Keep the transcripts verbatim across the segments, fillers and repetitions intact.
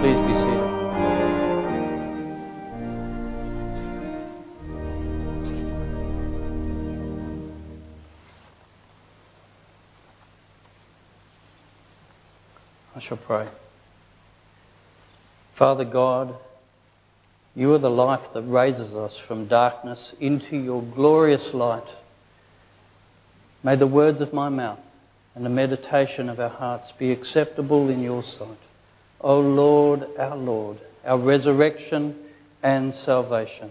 Please be seated. I shall pray. Father God, you are the life that raises us from darkness into your glorious light. May the words of my mouth and the meditation of our hearts be acceptable in your sight. O Lord, our Lord, our resurrection and salvation.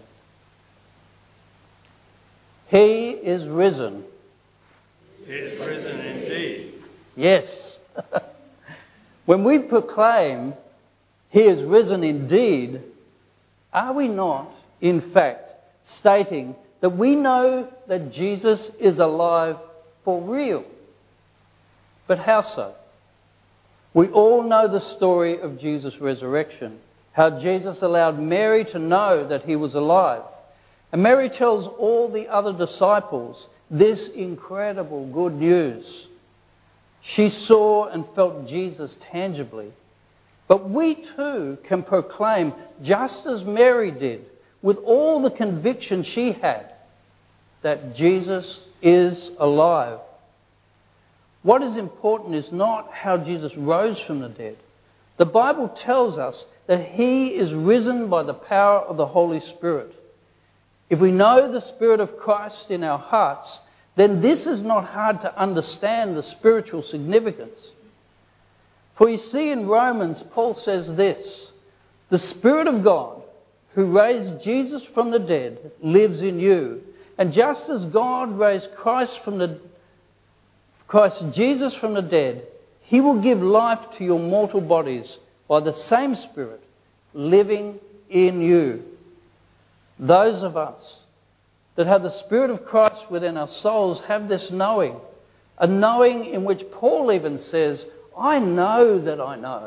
He is risen. He is risen indeed. Yes. When we proclaim he is risen indeed, are we not, in fact, stating that we know that Jesus is alive for real? But how so? We all know the story of Jesus' resurrection, how Jesus allowed Mary to know that he was alive. And Mary tells all the other disciples this incredible good news. She saw and felt Jesus tangibly. But we too can proclaim, just as Mary did, with all the conviction she had, that Jesus is alive. What is important is not how Jesus rose from the dead. The Bible tells us that he is risen by the power of the Holy Spirit. If we know the Spirit of Christ in our hearts, then this is not hard to understand the spiritual significance. For you see in Romans, Paul says this, the Spirit of God who raised Jesus from the dead lives in you. And just as God raised Christ from the Christ Jesus from the dead, he will give life to your mortal bodies by the same Spirit living in you. Those of us that have the Spirit of Christ within our souls have this knowing, a knowing in which Paul even says, I know that I know.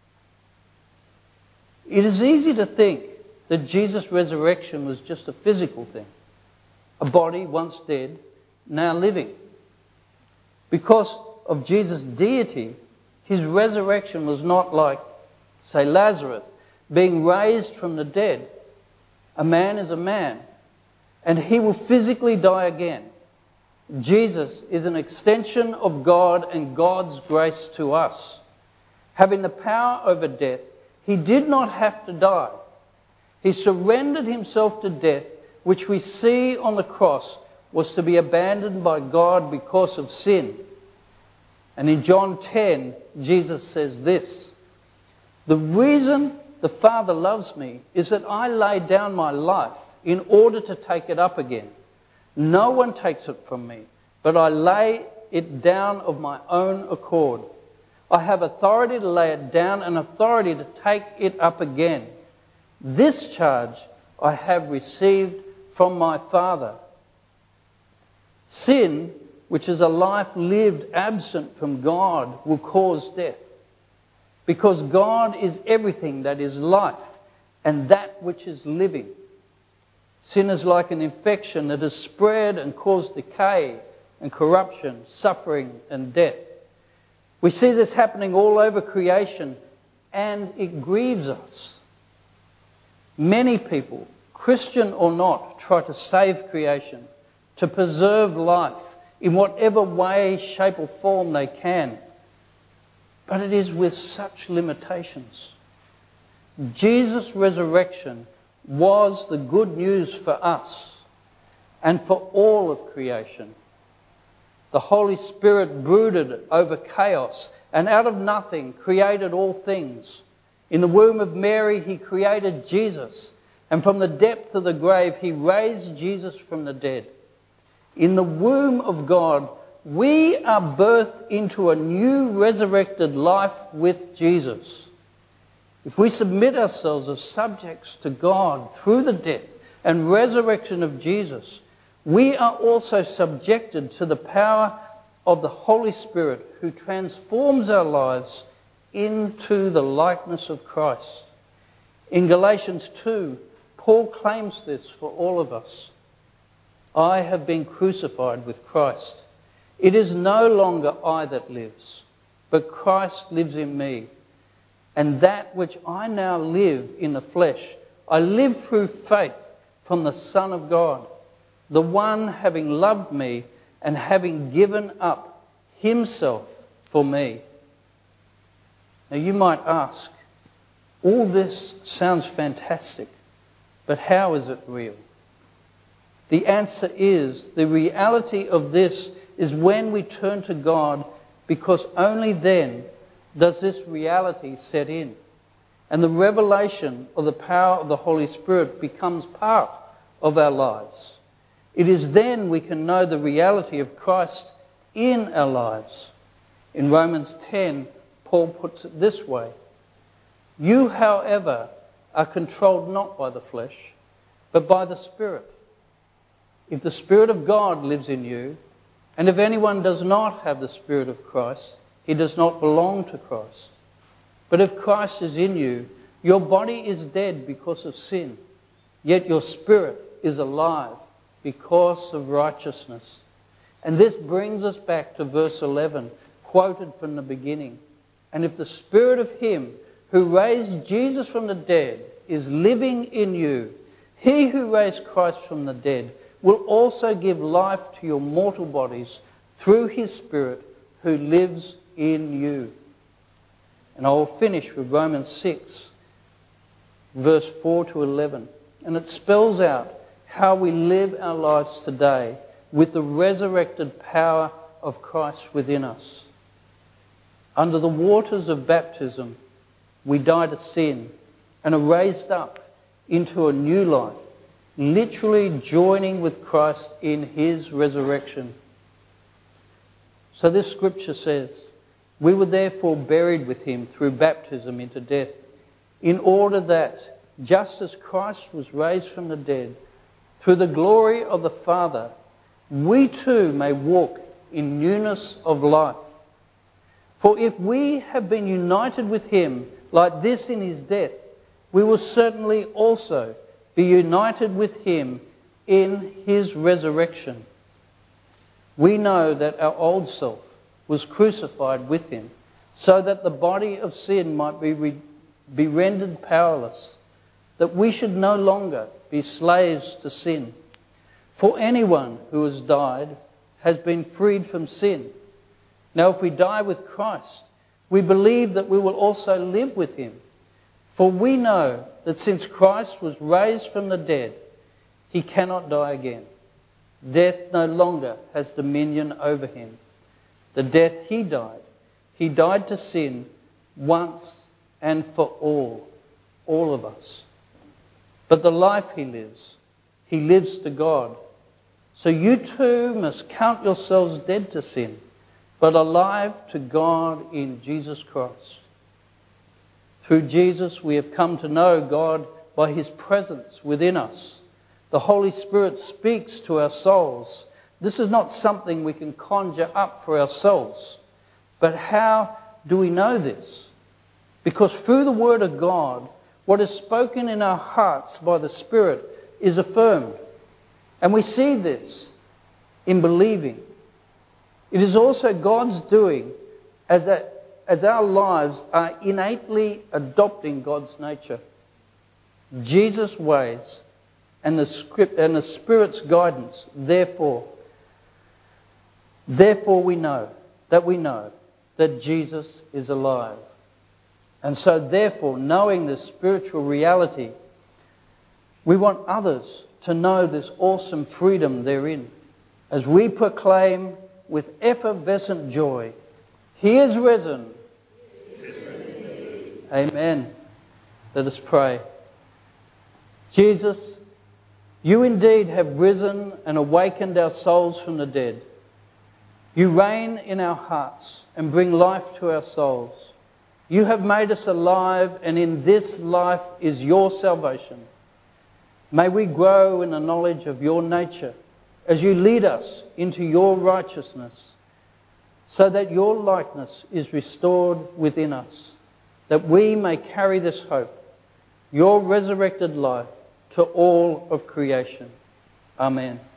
It is easy to think that Jesus' resurrection was just a physical thing, a body once dead, now living. Because of Jesus' deity, his resurrection was not like, say, Lazarus being raised from the dead. A man is a man, and he will physically die again. Jesus is an extension of God and God's grace to us. Having the power over death, he did not have to die. He surrendered himself to death, which we see on the cross was to be abandoned by God because of sin. And in John ten, Jesus says this, the reason the Father loves me is that I lay down my life in order to take it up again. No one takes it from me, but I lay it down of my own accord. I have authority to lay it down and authority to take it up again. This charge I have received from my Father. Sin, which is a life lived absent from God, will cause death. Because God is everything that is life and that which is living. Sin is like an infection that has spread and caused decay and corruption, suffering and death. We see this happening all over creation, and it grieves us. Many people, Christian or not, try to save creation, to preserve life in whatever way, shape or form they can. But it is with such limitations. Jesus' resurrection was the good news for us and for all of creation. The Holy Spirit brooded over chaos and out of nothing created all things. In the womb of Mary, he created Jesus. And from the depth of the grave, he raised Jesus from the dead. In the womb of God, we are birthed into a new resurrected life with Jesus. If we submit ourselves as subjects to God through the death and resurrection of Jesus, we are also subjected to the power of the Holy Spirit who transforms our lives into the likeness of Christ. In Galatians two, Paul claims this for all of us. I have been crucified with Christ. It is no longer I that lives, but Christ lives in me. And that which I now live in the flesh, I live through faith from the Son of God, the one having loved me and having given up himself for me. Now you might ask, all this sounds fantastic, but how is it real? The answer is, the reality of this is when we turn to God, because only then does this reality set in. And the revelation of the power of the Holy Spirit becomes part of our lives. It is then we can know the reality of Christ in our lives. In Romans ten, Paul puts it this way: you, however, are controlled not by the flesh, but by the Spirit. If the Spirit of God lives in you, and if anyone does not have the Spirit of Christ, he does not belong to Christ. But if Christ is in you, your body is dead because of sin, yet your spirit is alive because of righteousness. And this brings us back to verse eleven, quoted from the beginning. And if the Spirit of him who raised Jesus from the dead is living in you, he who raised Christ from the dead will also give life to your mortal bodies through his Spirit who lives in you. And I will finish with Romans six, verse four to eleven. And it spells out how we live our lives today with the resurrected power of Christ within us. Under the waters of baptism, we die to sin and are raised up into a new life, literally joining with Christ in his resurrection. So this scripture says, we were therefore buried with him through baptism into death, in order that, just as Christ was raised from the dead, through the glory of the Father, we too may walk in newness of life. For if we have been united with him like this in his death, we will certainly also be united with him in his resurrection. We know that our old self was crucified with him, so that the body of sin might be, re- be rendered powerless, that we should no longer be slaves to sin. For anyone who has died has been freed from sin. Now if we die with Christ, we believe that we will also live with him. For we know that since Christ was raised from the dead, he cannot die again. Death no longer has dominion over him. The death he died, he died to sin once and for all, all of us. But the life he lives, he lives to God. So you too must count yourselves dead to sin, but alive to God in Jesus Christ. Through Jesus we have come to know God by his presence within us. The Holy Spirit speaks to our souls. This is not something we can conjure up for ourselves. But how do we know this? Because through the Word of God, what is spoken in our hearts by the Spirit is affirmed. And we see this in believing. It is also God's doing as, a, as our lives are innately adopting God's nature, Jesus' ways, and the, script, and the Spirit's guidance. Therefore, Therefore we know that we know that Jesus is alive. And so therefore, knowing this spiritual reality, we want others to know this awesome freedom therein. As we proclaim with effervescent joy, he is risen. He is risen. Amen. Let us pray. Jesus, you indeed have risen and awakened our souls from the dead. You reign in our hearts and bring life to our souls. You have made us alive, and in this life is your salvation. May we grow in the knowledge of your nature as you lead us into your righteousness, so that your likeness is restored within us, that we may carry this hope, your resurrected life, to all of creation. Amen.